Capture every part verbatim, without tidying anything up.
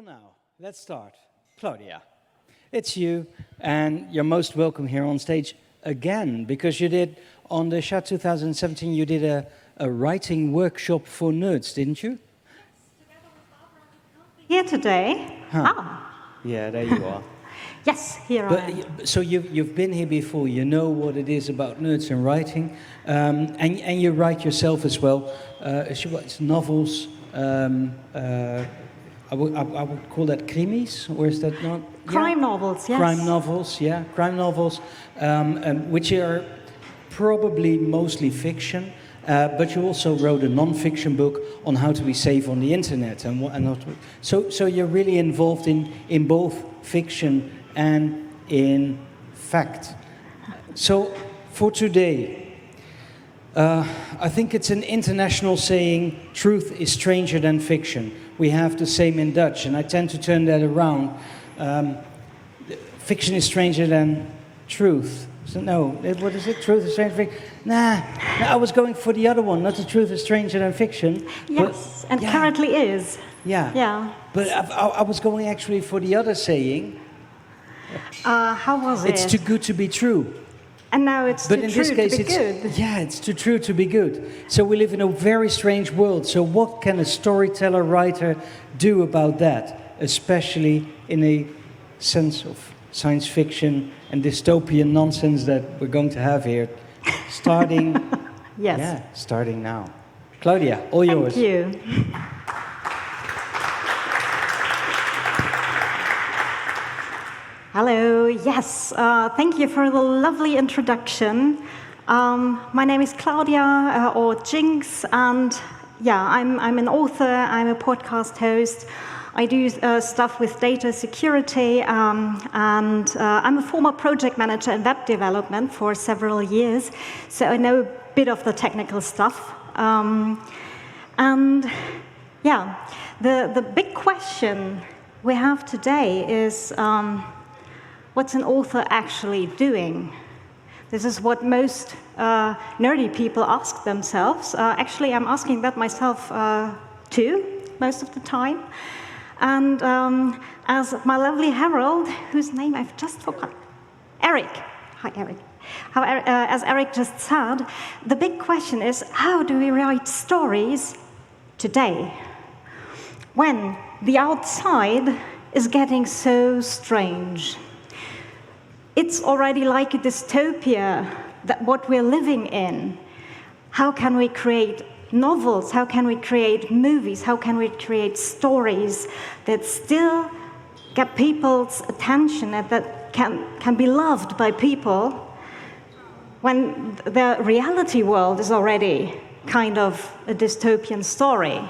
For now, let's start. Claudia, it's you, and you're most welcome here on stage again, because you did, on the S H A two thousand seventeen, you did a, a writing workshop for nerds, didn't you? Here today. Huh. Ah. Yeah, there you are. Yes, here but, I am. So you've, you've been here before, you know what it is about nerds and writing, um, and, and you write yourself as well. Uh, she writes novels, um, uh, I would, I, I would call that krimis, or is that not? Crime yeah. novels, yes. Crime novels, yeah, crime novels, um, um, which are probably mostly fiction, uh, but you also wrote a non-fiction book on how to be safe on the internet, and what, and how to, so so you're really involved in in both fiction and in fact. So for today, uh, I think it's an international saying: truth is stranger than fiction. We have the same in Dutch, and I tend to turn that around. Um, fiction is stranger than truth. So no, what is it? Truth is stranger than fiction? Nah, nah, I was going for the other one, not the truth is stranger than fiction. Yes, but, and yeah. currently is. Yeah. Yeah. But I, I, I was going actually for the other saying. Uh, how was it? It's too good to be true. And now it's but too in true this case, to be it's, good. Yeah, it's too true to be good. So we live in a very strange world. So what can a storyteller, writer do about that? Especially in a sense of science fiction and dystopian nonsense that we're going to have here. Starting, yes. yeah, starting now. Claudia, all Thank yours. Thank you. Hello, yes, uh, thank you for the lovely introduction. Um, my name is Claudia, uh, or Jinx, and yeah, I'm, I'm an author, I'm a podcast host. I do uh, stuff with data security, um, and uh, I'm a former project manager in web development for several years, so I know a bit of the technical stuff. Um, and yeah, the, the big question we have today is, um, what's an author actually doing? This is what most uh, nerdy people ask themselves. Uh, actually, I'm asking that myself uh, too, most of the time. And um, as my lovely Harold, whose name I've just forgotten, Eric. Hi, Eric. How, uh, as Eric just said, the big question is, how do we write stories today? When the outside is getting so strange. It's already like a dystopia, that what we're living in. How can we create novels? How can we create movies? How can we create stories that still get people's attention and that can, can be loved by people when the reality world is already kind of a dystopian story?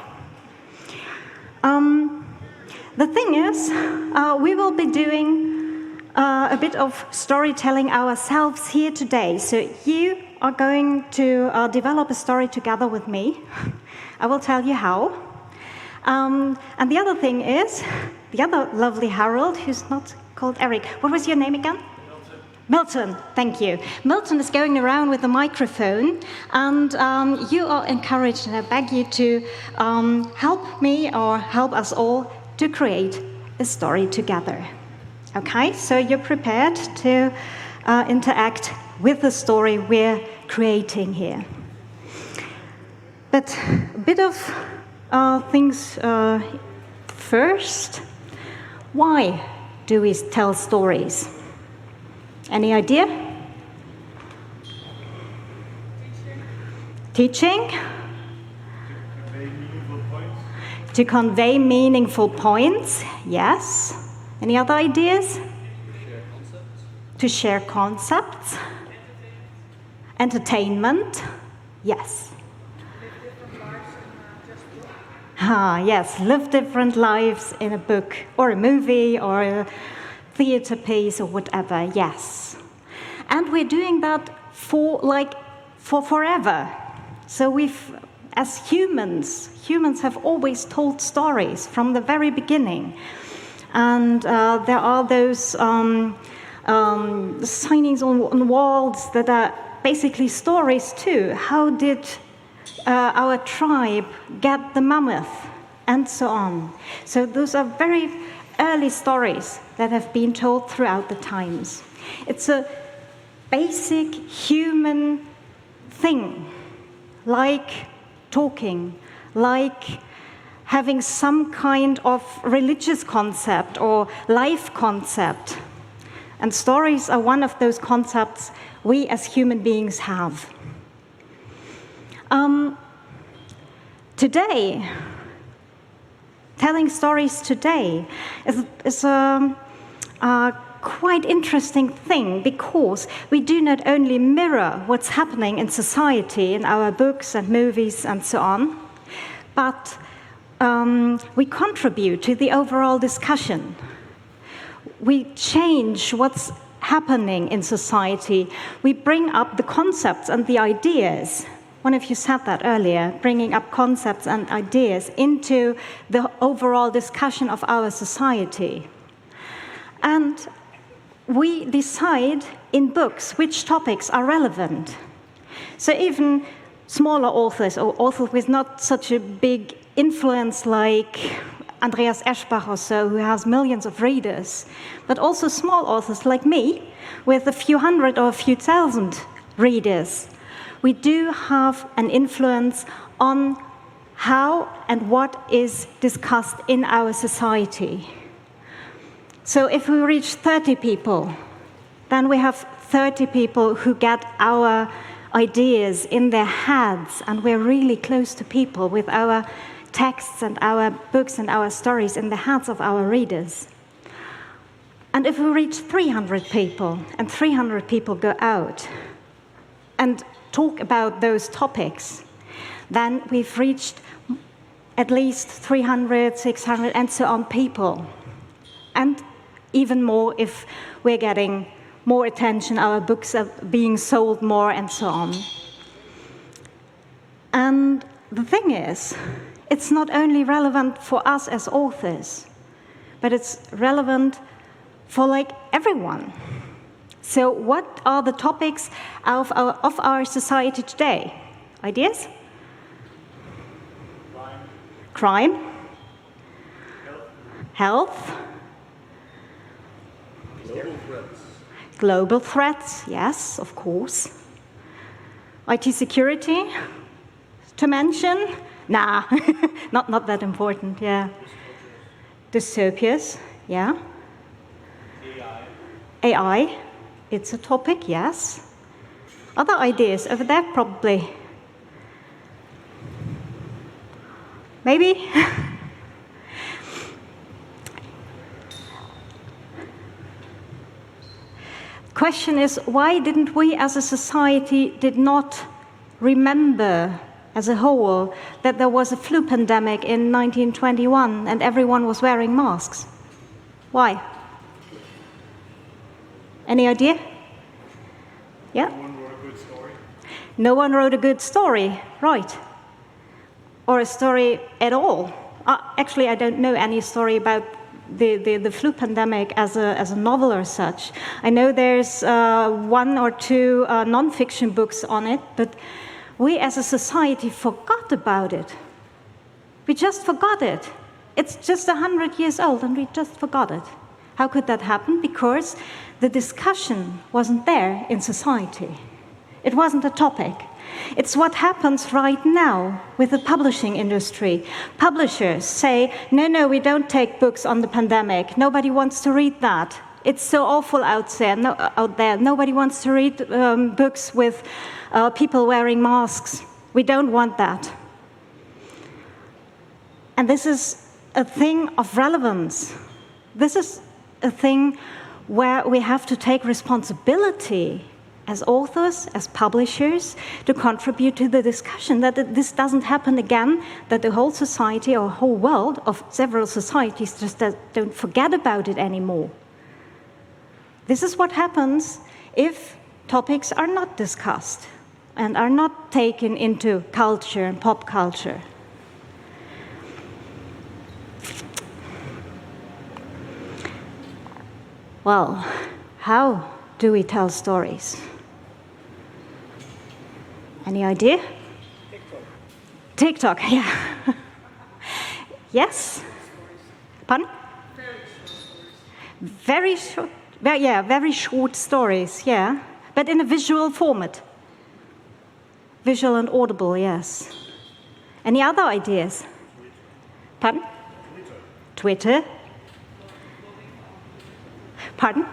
Um, the thing is, uh, we will be doing Uh, a bit of storytelling ourselves here today. So you are going to uh, develop a story together with me. I will tell you how. Um, and the other thing is, the other lovely Harold, who's not called Eric. What was your name again? Milton. Milton, thank you. Milton is going around with a microphone, and um, you are encouraged, and I beg you to um, help me or help us all to create a story together. Okay, so you're prepared to uh, interact with the story we're creating here. But a bit of uh, things uh, first. Why do we tell stories? Any idea? Teaching. Teaching? To convey meaningful points, yes. Any other ideas? To share concepts. To share concepts. Entertainment. Yes. Live different lives in uh, just a book. Ah, yes, live different lives in a book or a movie or a theater piece or whatever, yes. And we're doing that for like for forever. So we've, as humans, humans have always told stories from the very beginning. And uh, there are those um, um, signings on, on walls that are basically stories too. How did uh, our tribe get the mammoth? and so on. So those are very early stories that have been told throughout the times. It's a basic human thing, like talking, like having some kind of religious concept or life concept. And stories are one of those concepts we as human beings have. Um, today, telling stories today is, is a, a quite interesting thing, because we do not only mirror what's happening in society in our books and movies and so on, but um, we contribute to the overall discussion. We change what's happening in society. We bring up the concepts and the ideas. One of you said that earlier, bringing up concepts and ideas into the overall discussion of our society. And we decide in books which topics are relevant. So even smaller authors, or authors with not such a big influence like Andreas Eschbach or so, who has millions of readers, but also small authors like me, with a few hundred or a few thousand readers, we do have an influence on how and what is discussed in our society. So if we reach thirty people, then we have thirty people who get our ideas in their heads, and we're really close to people with our texts and our books and our stories in the heads of our readers. And if we reach three hundred people, and three hundred people go out and talk about those topics, then we've reached at least three hundred, six hundred, and so on people. And even more if we're getting more attention, our books are being sold more, and so on. And the thing is, it's not only relevant for us as authors, but it's relevant for like everyone. So what are the topics of our, of our society today? Ideas? Crime. Crime. Health. Health. Global threats. Global threats, yes, of course. I T security, to mention. Nah, not, not that important, yeah. Dystopias, yeah. A I. A I, it's a topic, yes. Other ideas over there, probably. Maybe? Question is, why didn't we as a society did not remember as a whole that there was a flu pandemic in nineteen twenty-one and everyone was wearing masks? Why? Any idea? Yeah? No one wrote a good story. No one wrote a good story, right. Or a story at all. Uh, actually, I don't know any story about the, the, the flu pandemic as a, as a novel or such. I know there's uh, one or two uh, non-fiction books on it, but we as a society forgot about it. We just forgot it. It's just a hundred years old and we just forgot it. How could that happen? Because the discussion wasn't there in society. It wasn't a topic. It's what happens right now with the publishing industry. Publishers say, no, no, we don't take books on the pandemic. Nobody wants to read that. It's so awful out there. No, out there. Nobody wants to read um, books with uh, people wearing masks. We don't want that. And this is a thing of relevance. This is a thing where we have to take responsibility as authors, as publishers, to contribute to the discussion that this doesn't happen again, that the whole society or whole world of several societies just don't forget about it anymore. This is what happens if topics are not discussed and are not taken into culture and pop culture. Well, how do we tell stories? Any idea? TikTok. TikTok, yeah. Yes? Pardon? Very short, very, yeah, very short stories, yeah. But in a visual format. Visual and audible, yes. Any other ideas? Pardon? Twitter. Pardon?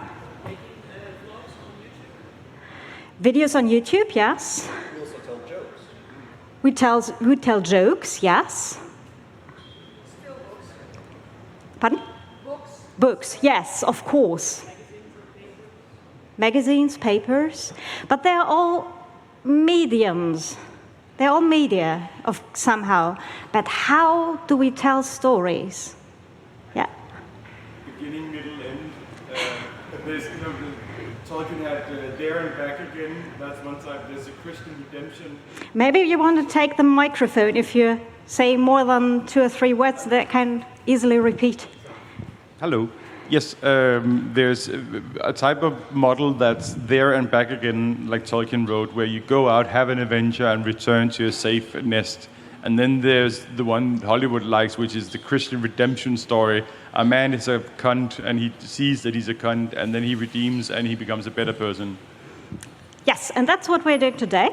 Videos on YouTube, yes. We also tell jokes. We tell, we tell jokes, yes. Pardon? Books. Books, yes, of course. Magazines, papers, but they're all mediums. They're all media of somehow. But how do we tell stories? Yeah. Beginning, middle, end. Uh, there's, you know, Tolkien had uh, There and Back Again. That's one type. There's a Christian redemption. Maybe you want to take the microphone if you say more than two or three words that can easily repeat. Hello. Yes, um, there's a type of model that's there and back again, like Tolkien wrote, where you go out, have an adventure, and return to a safe nest. And then there's the one Hollywood likes, which is the Christian redemption story. A man is a cunt, and he sees that he's a cunt, and then he redeems, and he becomes a better person. Yes, and that's what we're doing today.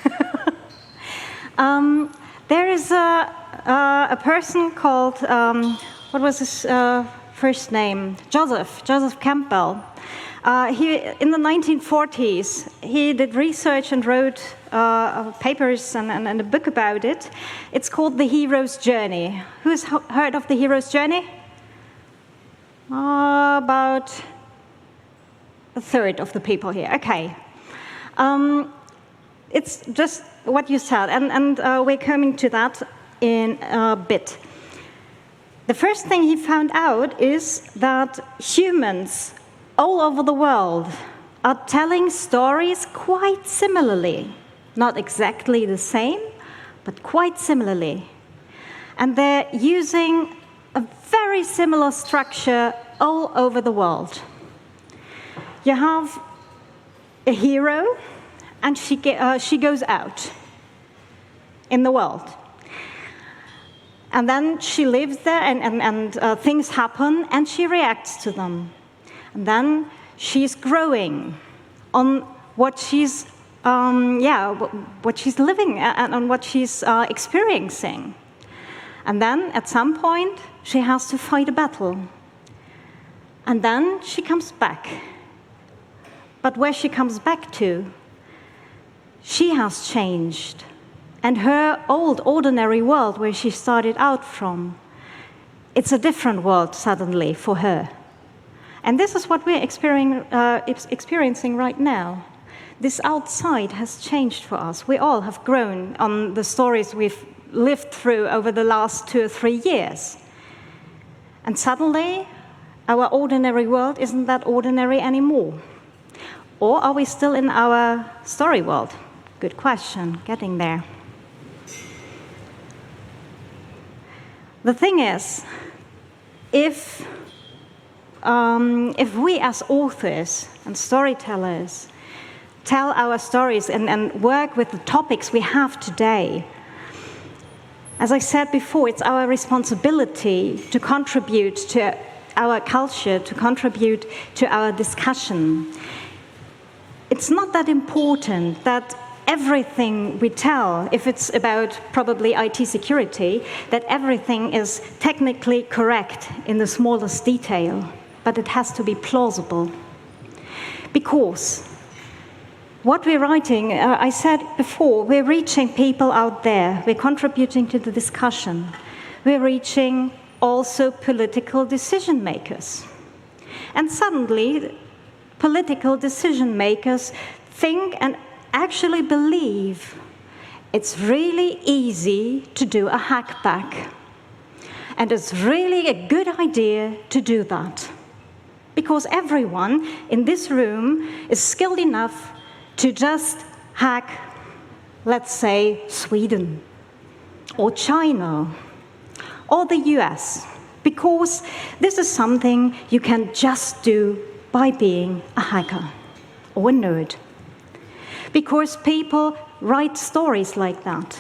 um, there is a, uh, a person called, um, what was his uh, first name? Joseph, Joseph Campbell. Uh, he, in the nineteen forties, he did research and wrote uh, papers and, and, and a book about it. It's called The Hero's Journey. Who's heard of The Hero's Journey? Uh, about a third of the people here. Okay. Um, it's just what you said, and, and uh, we're coming to that in a bit. The first thing he found out is that humans all over the world are telling stories quite similarly. Not exactly the same, but quite similarly. And they're using a very similar structure all over the world. You have a hero, and she, uh, she goes out in the world. And then she lives there, and, and, and uh, things happen, and she reacts to them. And then she's growing on what she's, um, yeah, what she's living and on what she's uh, experiencing. And then, at some point, she has to fight a battle. And then she comes back. But where she comes back to, she has changed. And her old, ordinary world, where she started out from, it's a different world suddenly for her. And this is what we're experiencing, uh, experiencing right now. This outside has changed for us. We all have grown on the stories we've lived through over the last two or three years. And suddenly, our ordinary world isn't that ordinary anymore. Or are we still in our story world? Good question, getting there. The thing is, if, um, if we as authors and storytellers tell our stories and, and work with the topics we have today, as I said before, it's our responsibility to contribute to our culture, to contribute to our discussion. It's not that important that everything we tell, if it's about probably I T security, that everything is technically correct in the smallest detail, but it has to be plausible. Because what we're writing, uh, I said before, we're reaching people out there, we're contributing to the discussion, we're reaching also political decision makers. And suddenly, political decision makers think and actually believe it's really easy to do a hackback. And it's really a good idea to do that. Because everyone in this room is skilled enough to just hack, let's say, Sweden, or China, or the U S, because this is something you can just do by being a hacker or a nerd. Because people write stories like that.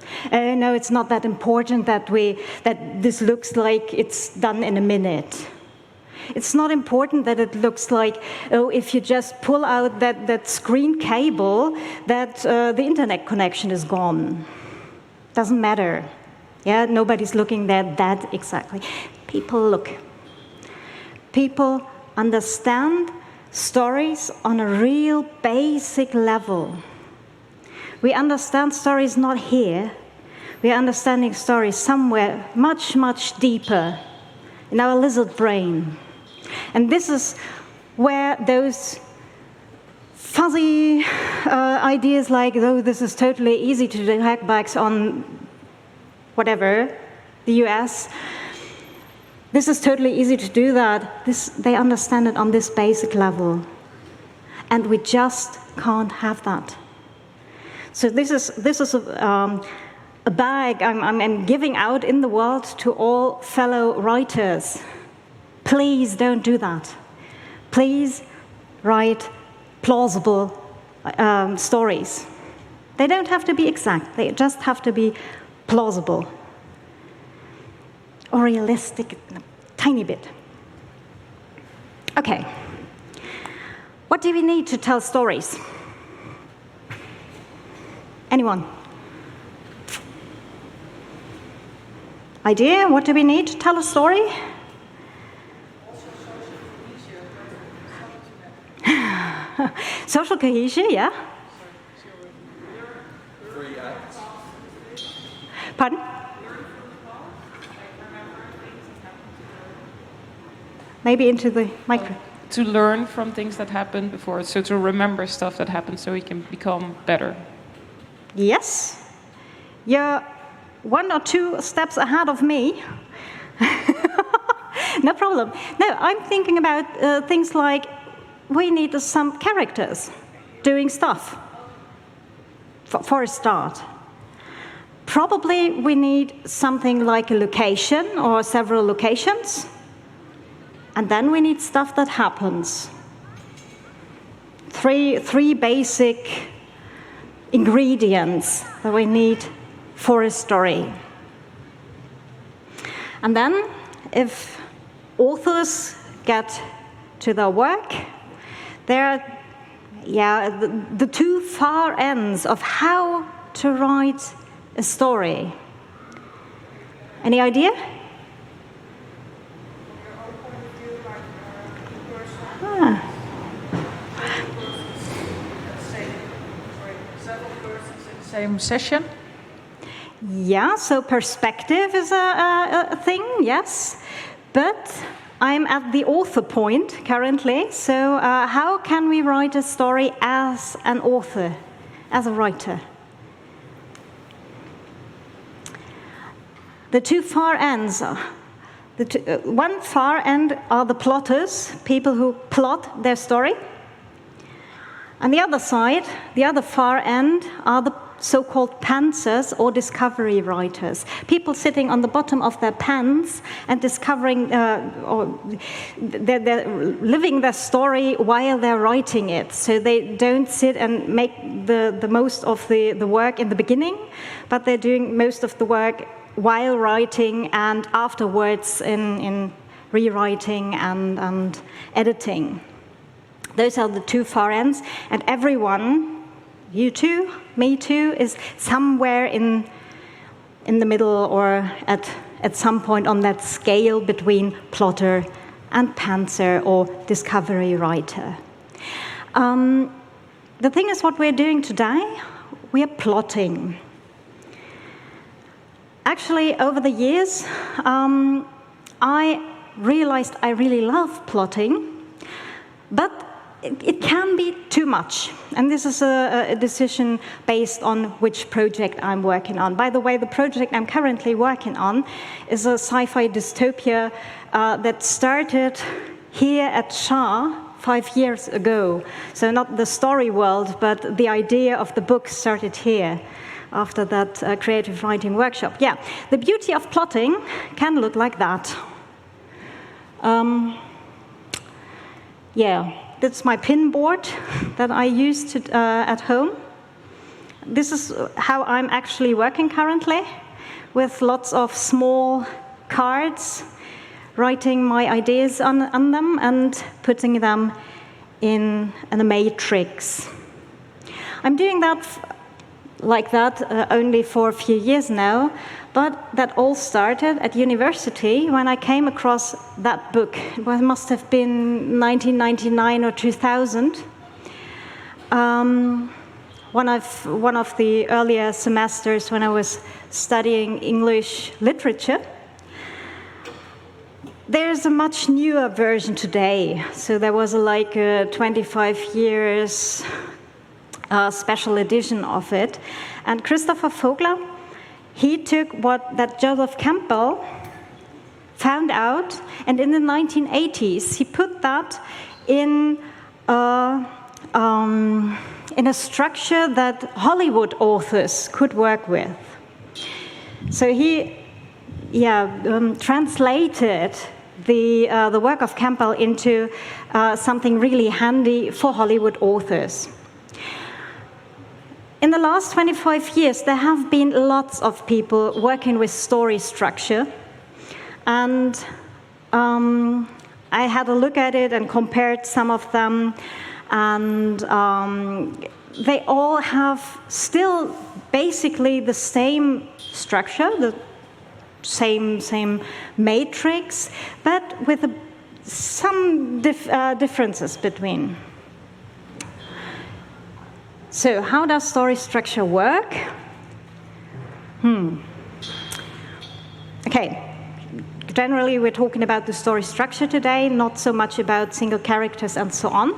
Oh, no, it's not that important that we that this looks like it's done in a minute. It's not important that it looks like, oh, if you just pull out that, that screen cable, that uh, the internet connection is gone. Doesn't matter. Yeah, nobody's looking at that exactly. People look. People understand stories on a real basic level. We understand stories not here. We are understanding stories somewhere much, much deeper in our lizard brain. And this is where those fuzzy uh, ideas like, oh, this is totally easy to do hackbacks on whatever, the U S, this is totally easy to do that. This, they understand it on this basic level. And we just can't have that. So this is, this is a, um, a bag I'm, I'm, I'm giving out in the world to all fellow writers. Please don't do that. Please write plausible um, stories. They don't have to be exact. They just have to be plausible or realistic, a tiny bit. Okay. What do we need to tell stories? Anyone? Idea? What do we need to tell a story? Social cohesion, yeah. Pardon? Maybe into the micro. To learn from things that happened before, so to remember stuff that happened so we can become better. Yes. You're one or two steps ahead of me. No problem. No, I'm thinking about uh, things like we need some characters doing stuff, for, for a start. Probably we need something like a location or several locations. And then we need stuff that happens. Three, three basic ingredients that we need for a story. And then, if authors get to their work, there are yeah, the, the two far ends of how to write a story. Any idea? Ah. Same session? Yeah, so perspective is a, a, a thing, yes. But I'm at the author point currently, so uh, how can we write a story as an author, as a writer? The two far ends are, the two, uh, one far end are the plotters, people who plot their story. And the other side, the other far end, are the so-called pantsers or discovery writers. People sitting on the bottom of their pants and discovering, uh, or they're, they're living their story while they're writing it. So they don't sit and make the, the most of the, the work in the beginning, but they're doing most of the work while writing and afterwards in, in rewriting and, and editing. Those are the two far ends, and everyone, you too, me too, is somewhere in, in the middle or at, at some point on that scale between plotter and pantser or discovery writer. Um, the thing is, what we're doing today, we are plotting. Actually, over the years, um, I realized I really love plotting, but it, it can be too much. And this is a, a decision based on which project I'm working on. By the way, the project I'm currently working on is a sci-fi dystopia uh, that started here at S H A five years ago. So not the story world, but the idea of the book started here after that uh, creative writing workshop. Yeah, the beauty of plotting can look like that. Um, yeah, that's my pin board that I use to, uh, at home. This is how I'm actually working currently, with lots of small cards, writing my ideas on, on them and putting them in, in a matrix. I'm doing that f- like that uh, only for a few years now, but that all started at university when I came across that book. It was, must have been nineteen ninety-nine or two thousand. Um, one of, one of the earlier semesters when I was studying English literature. There's a much newer version today. So there was a, like a twenty-five years uh, special edition of it. And Christopher Vogler, he took what that Joseph Campbell found out, and in the nineteen eighties, he put that in a, um, in a structure that Hollywood authors could work with. So he, yeah, um, translated the uh, the work of Campbell into uh, something really handy for Hollywood authors. In the last twenty-five years, there have been lots of people working with story structure, and um, I had a look at it and compared some of them, and um, they all have still basically the same structure, the same same matrix, but with a, some dif- uh, differences between. So, how does story structure work? Hmm. Okay. Generally, we're talking about the story structure today, not so much about single characters and so on.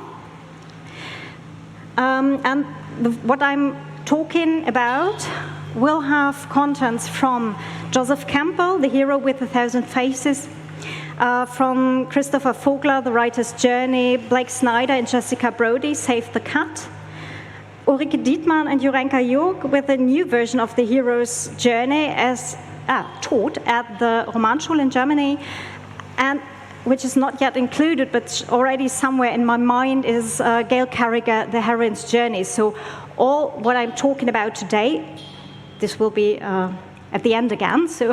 Um, and the, what I'm talking about will have contents from Joseph Campbell, The Hero with a Thousand Faces, uh, from Christopher Vogler, The Writer's Journey, Blake Snyder and Jessica Brody, Save the Cat, Ulrike Dietmann and Jurenka York with a new version of The Hero's Journey as ah, taught at the Romanschule in Germany, and which is not yet included, but already somewhere in my mind is uh, Gail Carriger, The Heroine's Journey. So all what I'm talking about today, this will be uh, at the end again. So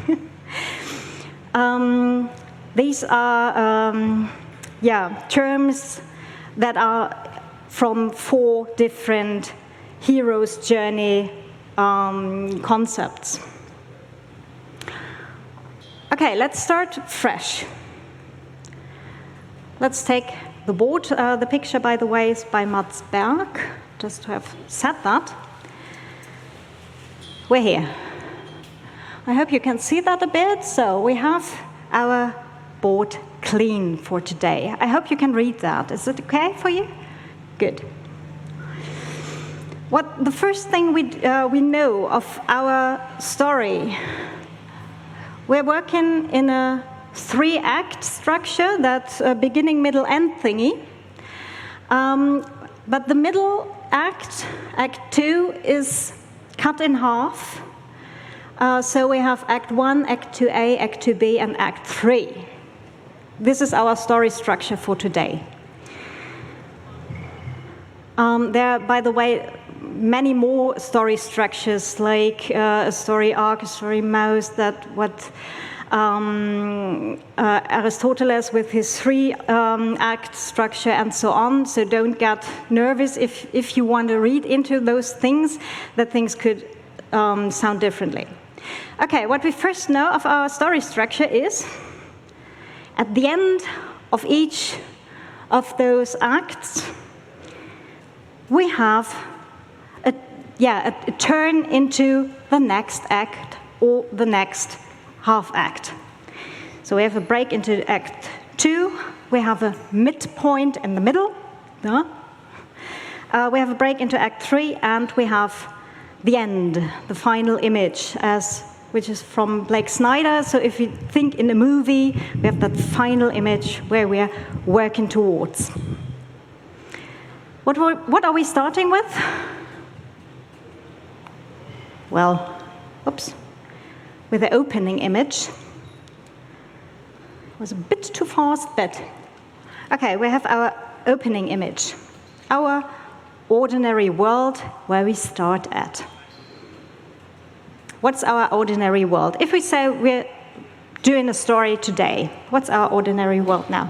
um, these are um, yeah terms that are from four different hero's journey um, concepts. Okay, let's start fresh. Let's take the board. Uh, the picture, by the way, is by Mats Berg, just to have said that. We're here. I hope you can see that a bit. So we have our board clean for today. I hope you can read that. Is it okay for you? Good. What the first thing we uh, we know of our story, we're working in a three-act structure, that uh, beginning, middle, end thingy. Um, but the middle act, Act Two, is cut in half. Uh, so we have Act One, Act Two A, Act Two B, and Act Three. This is our story structure for today. Um, there are, by the way, many more story structures, like uh, a story arc, a story mouse, that what um, uh, Aristoteles with his three-act um, structure and so on. So don't get nervous if, if you want to read into those things, that things could um, sound differently. Okay, what we first know of our story structure is, at the end of each of those acts, we have a, yeah, a, a turn into the next act or the next half act. So we have a break into Act Two, we have a midpoint in the middle, uh, we have a break into Act Three, and we have the end, the final image, as which is from Blake Snyder. So if you think in a movie, we have that final image where we are working towards. What, what are we starting with? Well, oops, with the opening image. It was a bit too fast, but okay, we have our opening image. Our ordinary world where we start at. What's our ordinary world? If we say we're doing a story today, what's our ordinary world now?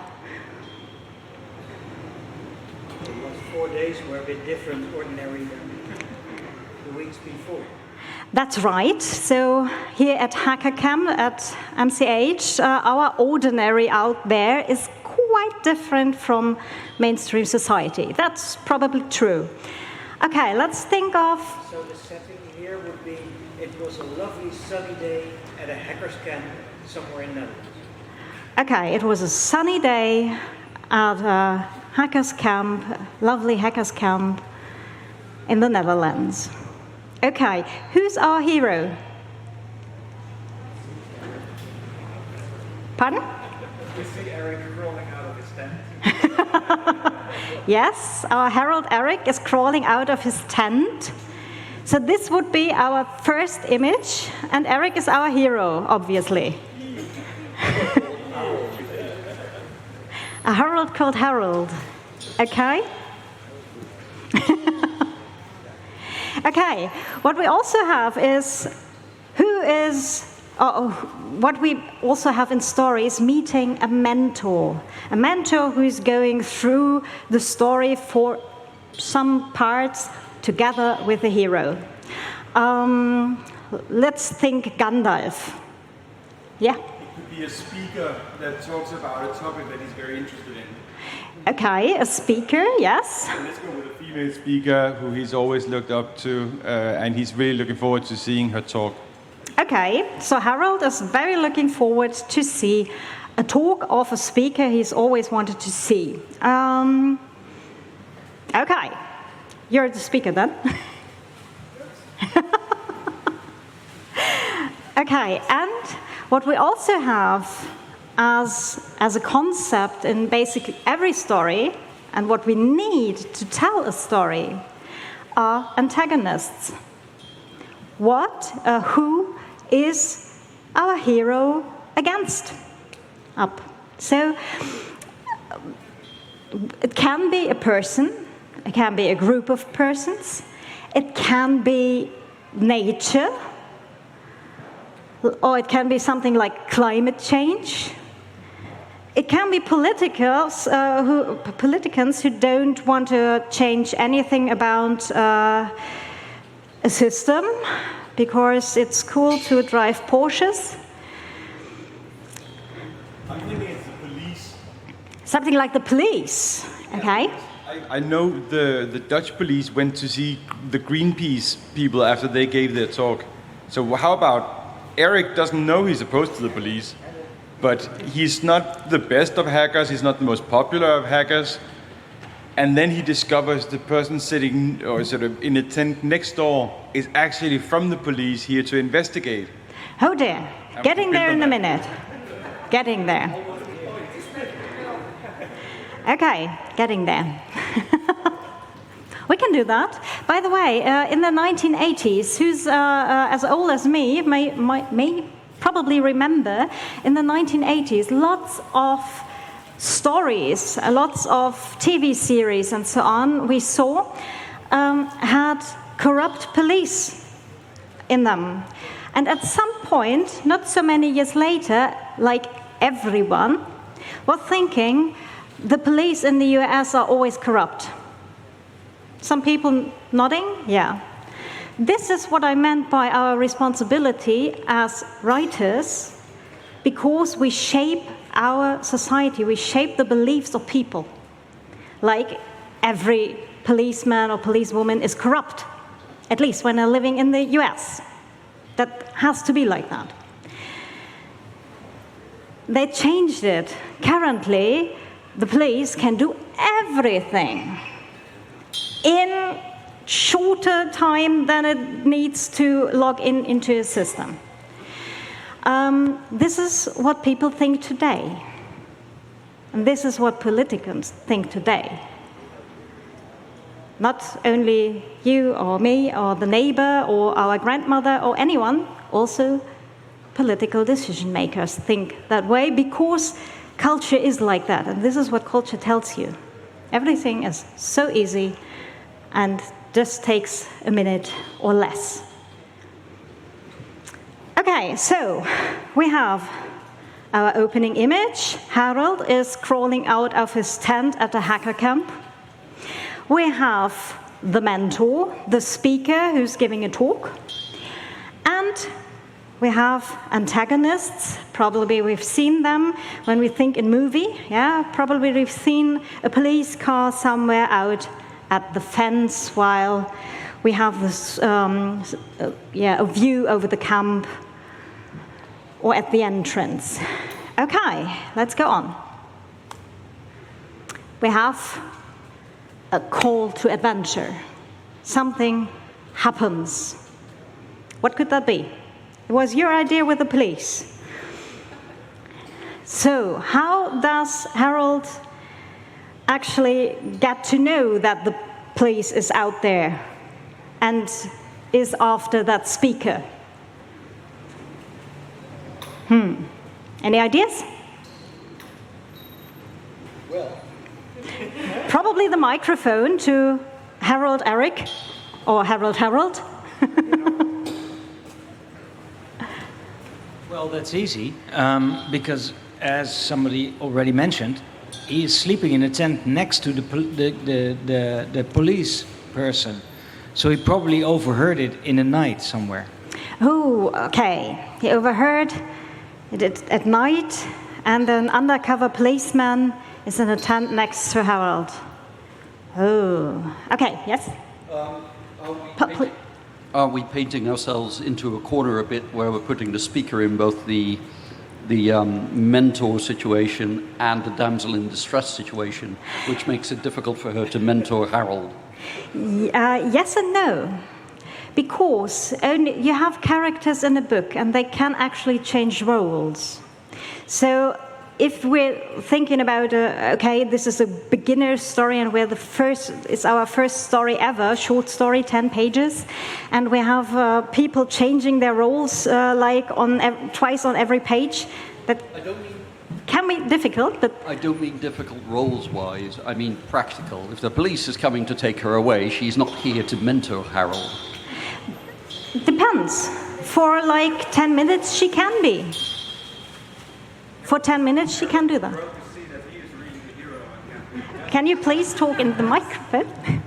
The last four days were a bit different, ordinary than the weeks before. That's right. So here at HackerCamp at M C H, uh, our ordinary out there is quite different from mainstream society. That's probably true. Okay, let's think of... So the setting here would be, it was a lovely sunny day at a hackers camp somewhere in Netherlands. Okay, it was a sunny day at a hackers camp, lovely hackers camp in the Netherlands. Okay, who's our hero? Pardon? We see Eric crawling out of his tent. Yes, our Herald Eric is crawling out of his tent. So this would be our first image, and Eric is our hero, obviously. A Herald called Harold. Okay? Okay, what we also have is who is, oh, what we also have in story is meeting a mentor. A mentor who is going through the story for some parts together with the hero. Um, let's think Gandalf. Yeah? It could be a speaker that talks about a topic that he's very interested in. Okay, a speaker, yes. And let's go with a female speaker who he's always looked up to, uh, and he's really looking forward to seeing her talk. Okay, so Harold is very looking forward to see a talk of a speaker he's always wanted to see. Um, okay, you're the speaker then. Okay, and what we also have as, as a concept in basically every story, and what we need to tell a story, are antagonists. What, uh, who is our hero against? Up. So it can be a person, it can be a group of persons, it can be nature, or it can be something like climate change. It can be politicals, uh, who, politicians who don't want to change anything about uh, a system because it's cool to drive Porsches. I'm thinking it's the police. Something like the police, okay? I, I know the, the Dutch police went to see the Greenpeace people after they gave their talk. So how about Eric doesn't know he's opposed to the police, but he's not the best of hackers, he's not the most popular of hackers, and then he discovers the person sitting or sort of in a tent next door is actually from the police here to investigate. Oh dear, getting there in a minute. Getting there. Okay, getting there. We can do that. By the way, uh, in the nineteen eighties, who's uh, uh, as old as me may, may, may probably remember, in the nineteen eighties, lots of stories, uh, lots of T V series and so on we saw um, had corrupt police in them. And at some point, not so many years later, like everyone was thinking the police in the U S are always corrupt. Some people nodding? Yeah. This is what I meant by our responsibility as writers, because we shape our society, we shape the beliefs of people. Like every policeman or policewoman is corrupt, at least when they're living in the U S. That has to be like that. They changed it. Currently, the police can do everything in shorter time than it needs to log in into a system. Um, this is what people think today. And this is what politicians think today. Not only you or me or the neighbor or our grandmother or anyone, also political decision makers think that way because culture is like that. And this is what culture tells you. Everything is so easy and just takes a minute or less. Okay, so we have our opening image. Harold is crawling out of his tent at the hacker camp. We have the mentor, the speaker who's giving a talk. And we have antagonists. Probably we've seen them when we think in movie. Yeah, probably we've seen a police car somewhere out at the fence while we have this, um, uh, yeah, a view over the camp or at the entrance. Okay, let's go on. We have a call to adventure. Something happens. What could that be? It was your idea with the police. So, how does Harold actually get to know that the police is out there and is after that speaker? Hmm. Any ideas? Well, probably the microphone to Harold Eric or Harold Harold. Well, that's easy, um, because as somebody already mentioned, he is sleeping in a tent next to the, pol- the, the, the, the police person. So he probably overheard it in the night somewhere. Oh, okay. He overheard it at, at night, and an undercover policeman is in a tent next to Harold. Oh, okay, yes? Um, are, we Pa- painting, are we painting ourselves into a corner a bit where we're putting the speaker in both the the um, mentor situation and the damsel in distress situation, which makes it difficult for her to mentor Harold? Uh, yes and no. Because only, you have characters in a book and they can actually change roles. So if we're thinking about, a, okay, this is a beginner story and we're the first, it's our first story ever, short story, ten pages, and we have uh, people changing their roles uh, like on ev- twice on every page, that I don't mean can be difficult, but I don't mean difficult roles-wise. I mean practical. If the police is coming to take her away, she's not here to mentor Harold. depends. For like ten minutes she can be. For ten minutes she can do that. Can you please talk in the microphone?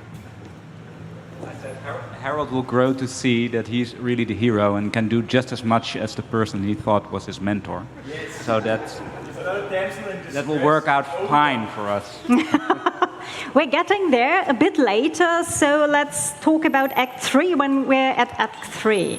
Harold will grow to see that he's really the hero and can do just as much as the person he thought was his mentor. Yes. So that's, It's not a damsel in distress. that will work out fine for us. We're getting there a bit later, so let's talk about Act Three when we're at Act Three.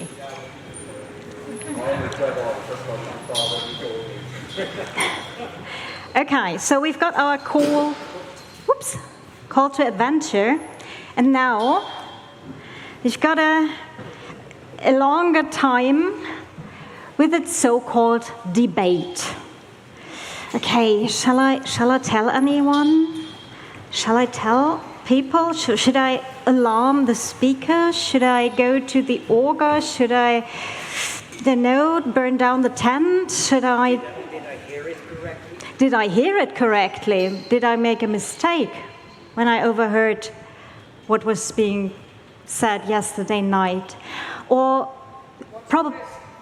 Okay, so we've got our call, whoops, call to adventure, and now we've got a, a longer time with its so-called debate. Okay, shall I shall I tell anyone? Shall I tell people? Should, should I alarm the speaker? Should I go to the auger? Should I, don't know, burn down the tent? Should I? Did I hear it correctly? Did I hear it correctly? Did I make a mistake when I overheard what was being said yesterday night? Or probably.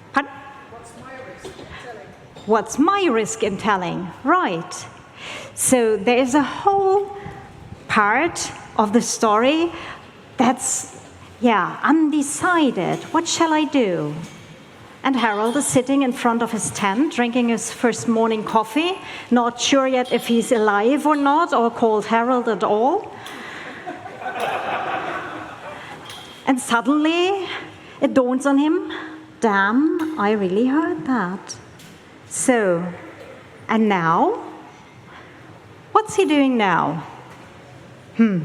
What's my risk in telling? Right. So there is a whole part of the story that's, yeah, undecided. What shall I do? And Harold is sitting in front of his tent, drinking his first morning coffee, not sure yet if he's alive or not, or called Harold at all. And suddenly, it dawns on him, damn, I really heard that. So, and now? What's he doing now? Hmm.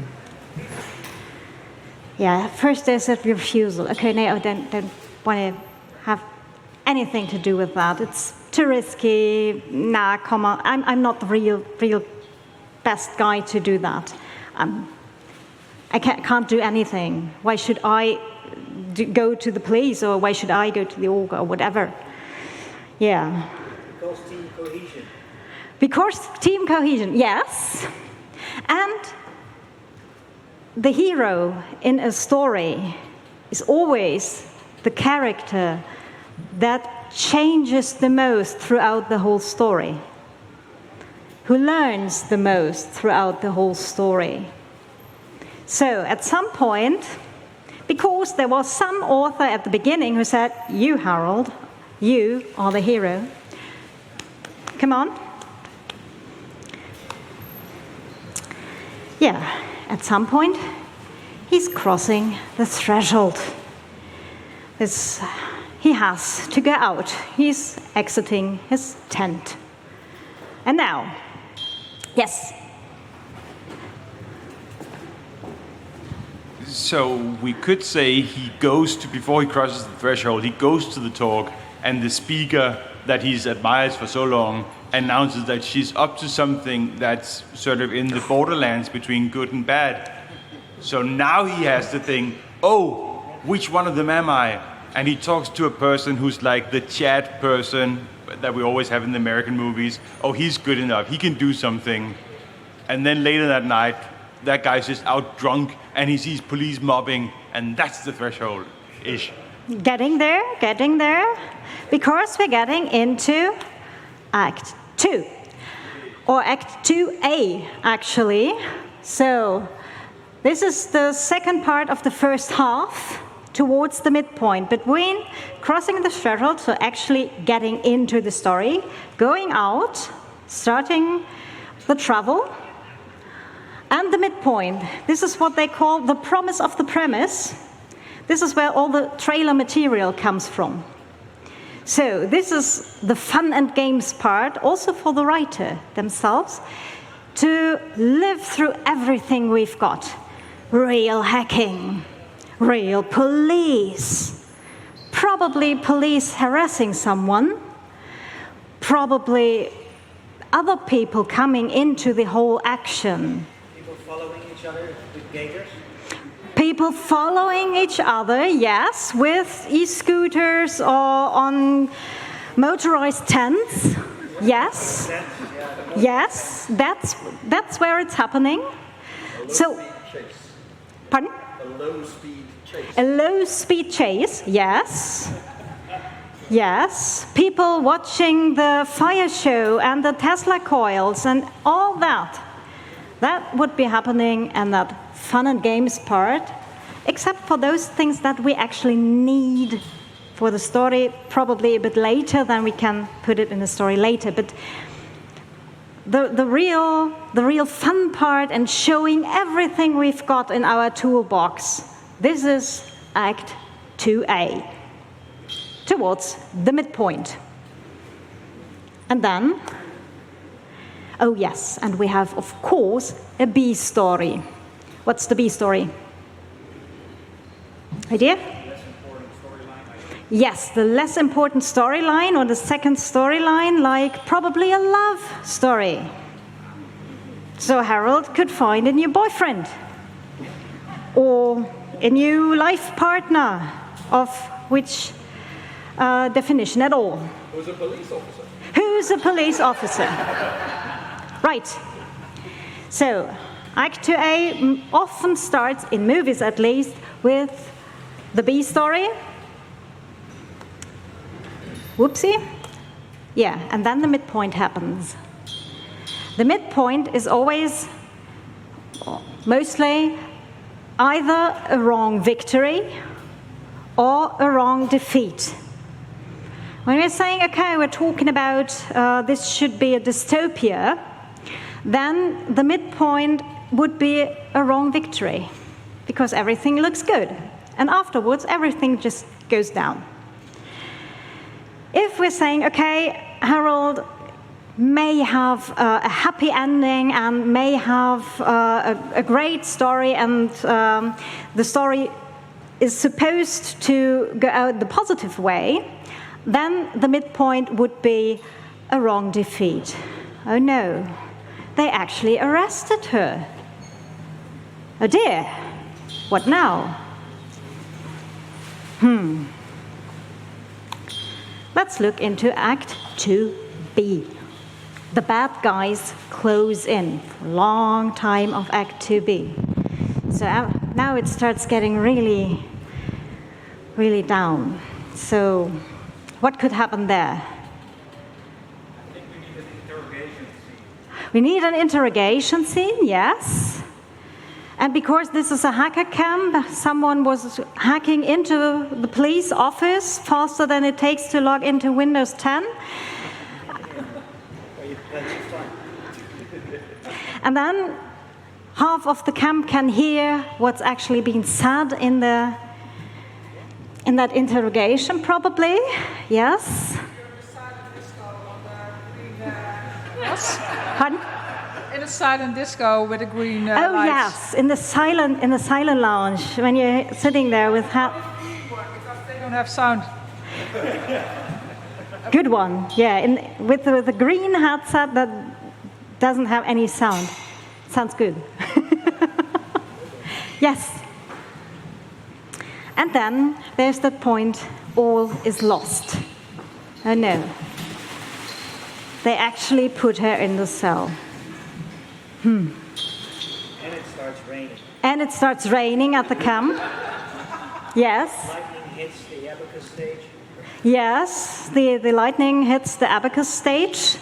Yeah, first there's a refusal. Okay, no, I don't, don't want to have anything to do with that. It's too risky. Nah, come on. I'm, I'm not the real, real best guy to do that. Um, I can't, can't do anything. Why should I do, go to the police, or why should I go to the org or whatever? Yeah. Because team cohesion. Because team cohesion, yes. And the hero in a story is always the character that changes the most throughout the whole story, who learns the most throughout the whole story. So at some point, because there was some author at the beginning who said, you, Harold, you are the hero. Come on. Yeah, at some point, he's crossing the threshold. This, he has to go out. He's exiting his tent. And now, yes. So we could say he goes to, before he crosses the threshold, he goes to the talk, and the speaker that he's admired for so long announces that she's up to something that's sort of in the borderlands between good and bad. So now he has to think, oh, which one of them am I? And he talks to a person who's like the Chad person that we always have in the American movies. Oh, he's good enough. He can do something. And then later that night, that guy's just out drunk and he sees police mobbing, and that's the threshold-ish. Getting there, getting there, because we're getting into Act Two, or Act two A, actually. So this is the second part of the first half, towards the midpoint, between crossing the threshold, so actually getting into the story, going out, starting the travel, and the midpoint. This is what they call the promise of the premise. This is where all the trailer material comes from. So this is the fun and games part, also for the writer themselves, to live through everything we've got. Real hacking, real police, probably police harassing someone, probably other people coming into the whole action. People following each other with gators? People following each other, yes, with e-scooters or on motorized tents, yes. Yes, that's, that's where it's happening. So, pardon? A low speed chase. A low speed chase, yes. Yes, people watching the fire show and the Tesla coils and all that. That would be happening, and that fun and games part, except for those things that we actually need for the story, probably a bit later, then we can put it in the story later. But the, the, real, the real fun part and showing everything we've got in our toolbox, this is Act two A, towards the midpoint. And then, oh yes, and we have, of course, a B story. What's the B story? Idea? Yes, the less important storyline, or the second storyline, like probably a love story. So Harold could find a new boyfriend, or a new life partner, of which uh, definition at all. Who's a police officer? Who's a police officer? Right. So, Act two A often starts, in movies at least, with the B story. Whoopsie. Yeah, and then the midpoint happens. The midpoint is always, mostly, either a wrong victory or a wrong defeat. When we're saying, okay, we're talking about uh, this should be a dystopia, then the midpoint would be a wrong victory, because everything looks good. And afterwards, everything just goes down. If we're saying, okay, Harold may have uh, a happy ending and may have uh, a, a great story, and um, the story is supposed to go out the positive way, then the midpoint would be a wrong defeat. Oh no, they actually arrested her. Oh dear, what now? Hmm. Let's look into Act two B. The bad guys close in. Long time of Act two B. So uh, now it starts getting really, really down. So what could happen there? I think we need an interrogation scene. We need an interrogation scene, yes. And because this is a hacker camp, someone was hacking into the police office faster than it takes to log into Windows ten. And then half of the camp can hear what's actually being said in the in that interrogation, probably. Yes. Yes. Pardon? In a silent disco with a green uh, Oh lights. yes, in the silent in the silent lounge when you're sitting there with ha- Because they don't have sound. good one. Yeah, in, with the, with the green headset that doesn't have any sound. Sounds good. Yes. And then there's that point, all is lost. Oh no. They actually put her in the cell. Hmm. And it starts raining. And it starts raining at the camp. Yes. Lightning hits the abacus stage. Yes, the, the lightning hits the abacus stage.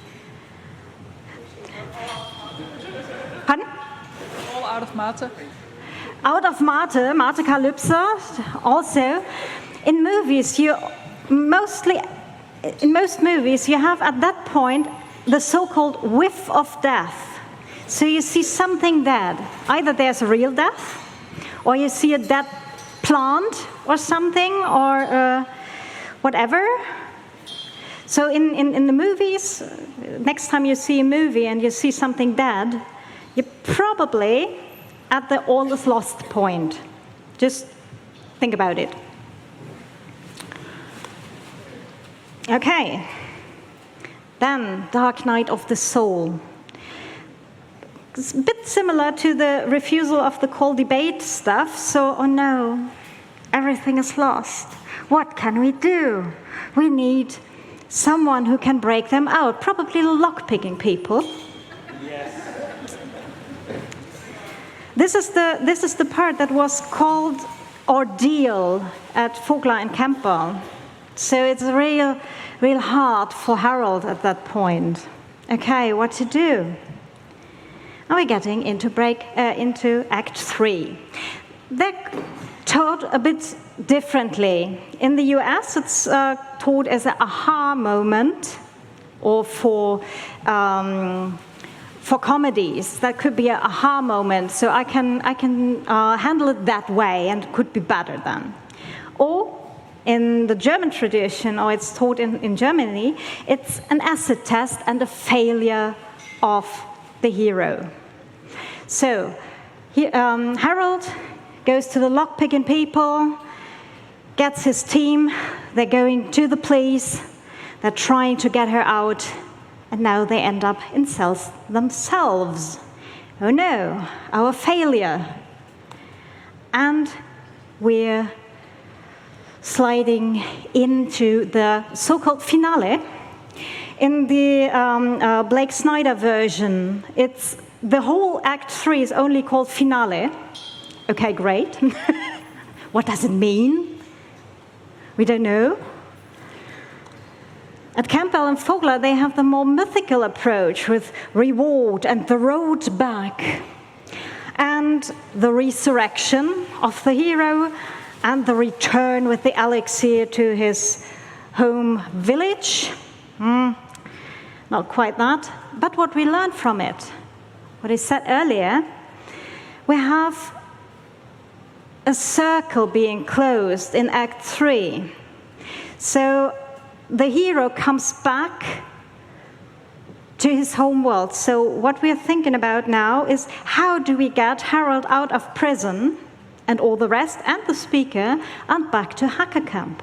Pardon? All out of Mate. Out of Mate, Mate Calypso, also. In movies, you mostly, in most movies, you have at that point the so-called whiff of death. So you see something dead. Either there's a real death, or you see a dead plant or something, or uh, whatever. So in, in, in the movies, next time you see a movie and you see something dead, you're probably at the all is lost point. Just think about it. Okay. Then, Dark Night of the Soul. It's a bit similar to the refusal of the call debate stuff. So, oh no, everything is lost. What can we do? We need someone who can break them out, probably lockpicking people. Yes. This is the this is the part that was called ordeal at Vogler and Campbell. So it's real, real hard for Harold at that point. Okay, what to do? Now we're getting into break uh, into Act Three. They're taught a bit differently. In the U S, it's uh, taught as an aha moment, or for um, for comedies, that could be an aha moment. So I can I can uh, handle it that way, and it could be better then. Or in the German tradition, or it's taught in, in Germany, it's an acid test and a failure of the hero. So he, um, Harold goes to the lockpicking people, gets his team, they're going to the police, they're trying to get her out, and now they end up in cells themselves. Oh no, our failure. And we're sliding into the so-called finale. In the um, uh, Blake Snyder version, it's the whole Act Three is only called finale. Okay, great. What does it mean? We don't know. At Campbell and Vogler, they have the more mythical approach with reward and the road back, and the resurrection of the hero, and the return with the elixir to his home village. Mm, not quite that, but what we learned from it, what I said earlier, we have a circle being closed in Act Three. So the hero comes back to his home world. So what we're thinking about now is, how do we get Harold out of prison and all the rest, and the speaker, and back to hacker camp?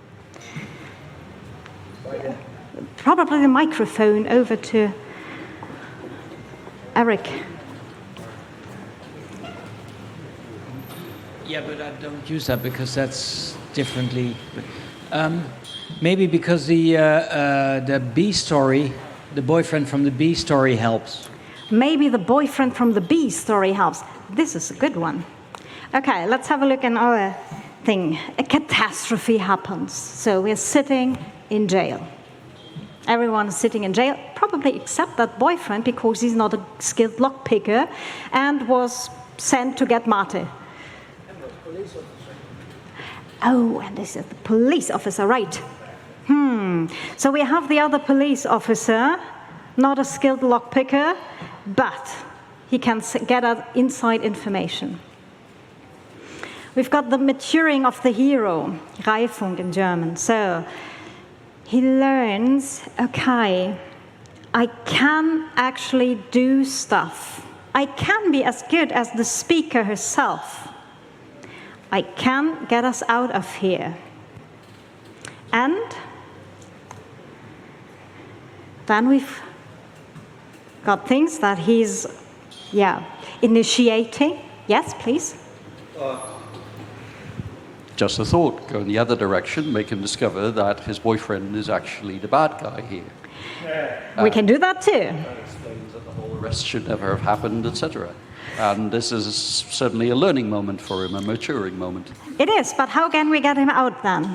Probably the microphone over to Eric. Yeah, but I don't use that because that's differently. Um, maybe because the uh, uh, the B story, the boyfriend from the B story helps. Maybe the boyfriend from the bee story helps. This is a good one. Okay, let's have a look at our thing. A catastrophe happens. So we're sitting in jail. Everyone is sitting in jail, probably except that boyfriend, because he's not a skilled lockpicker and was sent to get Mate. Oh, and this is the police officer, right. Hmm. So we have the other police officer, not a skilled lockpicker, but he can get us inside information. We've got the maturing of the hero, Reifung in German. So he learns, okay, I can actually do stuff. I can be as good as the speaker herself. I can get us out of here. And then we've got things that he's, yeah, initiating. Yes, please. Just a thought, go in the other direction, make him discover that his boyfriend is actually the bad guy here. We can do that too. That explains that the whole arrest should never have happened, et cetera. And this is certainly a learning moment for him, a maturing moment. It is, but how can we get him out then?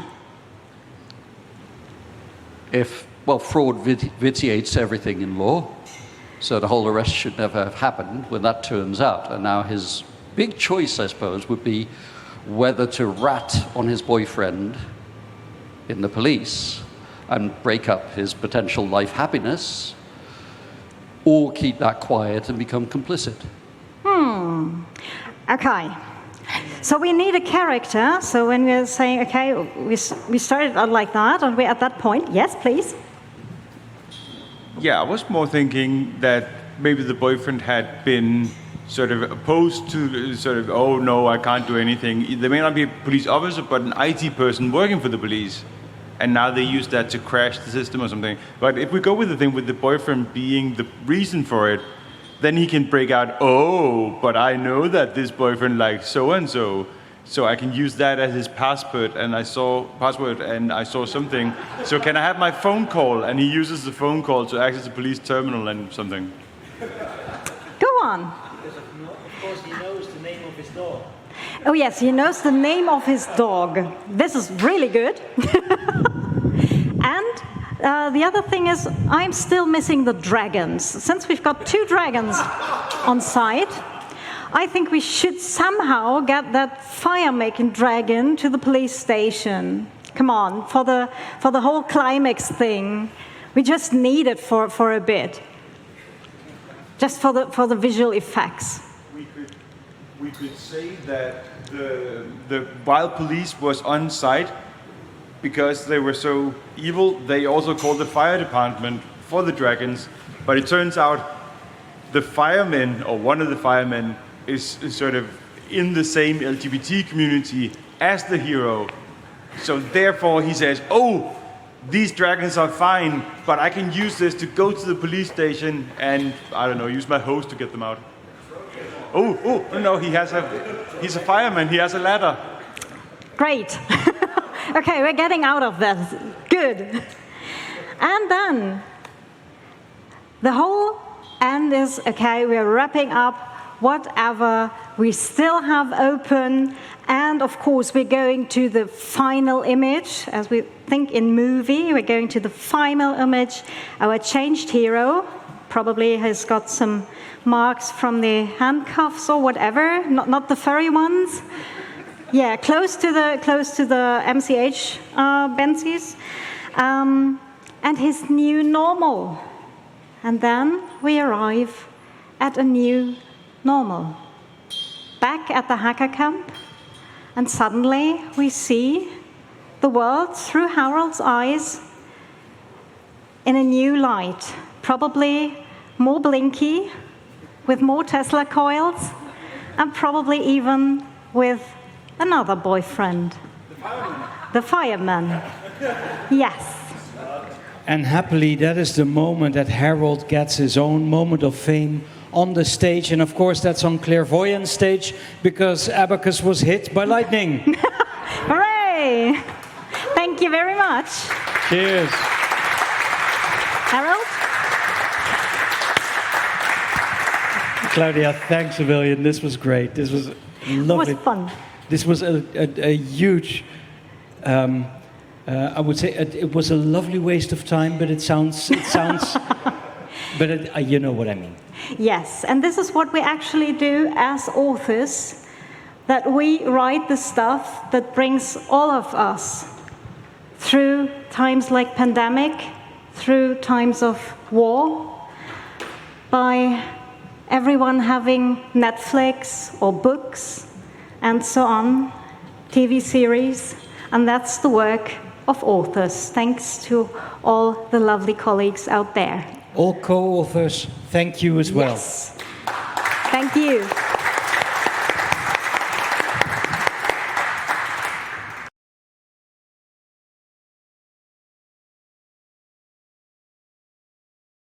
If, well, fraud vit- vitiates everything in law, so the whole arrest should never have happened when that turns out. And now his big choice, I suppose, would be whether to rat on his boyfriend in the police and break up his potential life happiness, or keep that quiet and become complicit. Hmm. Okay. So we need a character. So when we're saying, okay, we, we started out like that, and we're at that point. Yes, please. Yeah, I was more thinking that maybe the boyfriend had been sort of opposed to sort of, oh no, I can't do anything. There may not be a police officer, but an I T person working for the police. And now they use that to crash the system or something. But if we go with the thing with the boyfriend being the reason for it, then he can break out, oh, but I know that this boyfriend likes so-and-so. So I can use that as his passport, and I saw password, and I saw something. So can I have my phone call? And he uses the phone call to access the police terminal and something. Go on. Because of course he knows the name of his dog. Oh yes, he knows the name of his dog. This is really good. And uh, the other thing is, I'm still missing the dragons. Since we've got two dragons on site, I think we should somehow get that fire-making dragon to the police station. Come on, for the for the whole climax thing, we just need it for, for a bit, just for the for the visual effects. We could we could say that the the while police was on site, because they were so evil, they also called the fire department for the dragons. But it turns out the firemen, or one of the firemen, is, is sort of in the same L G B T community as the hero. So therefore he says, oh, these dragons are fine, but I can use this to go to the police station and, I don't know, use my hose to get them out. Oh, oh, no, he has a, he's a fireman, he has a ladder. Great. Okay, we're getting out of this. Good. And then the whole end is, okay, we're wrapping up whatever we still have open. And of course, we're going to the final image. As we think in movie, we're going to the final image. Our changed hero probably has got some marks from the handcuffs or whatever, not, not the furry ones. Yeah, close to the close to the M C H uh, Benzies, um, and his new normal, and then we arrive at a new normal, back at the hacker camp, and suddenly we see the world through Harold's eyes in a new light, probably more blinky, with more Tesla coils, and probably even with another boyfriend. The fireman. The fireman. Yes. And happily, that is the moment that Harold gets his own moment of fame on the stage. And of course, that's on Clairvoyant stage, because Abacus was hit by lightning. Hooray! Thank you very much. Cheers. Harold? Claudia, thanks a million. This was great. This was lovely. It was fun. This was a, a, a huge, um, uh, I would say, it, it was a lovely waste of time, but it sounds, it sounds, but it, uh, you know what I mean. Yes, and this is what we actually do as authors, that we write the stuff that brings all of us through times like pandemic, through times of war, by everyone having Netflix or books and so on, T V series, and that's the work of authors. Thanks to all the lovely colleagues out there. All co-authors, thank you as well. Yes. Thank you.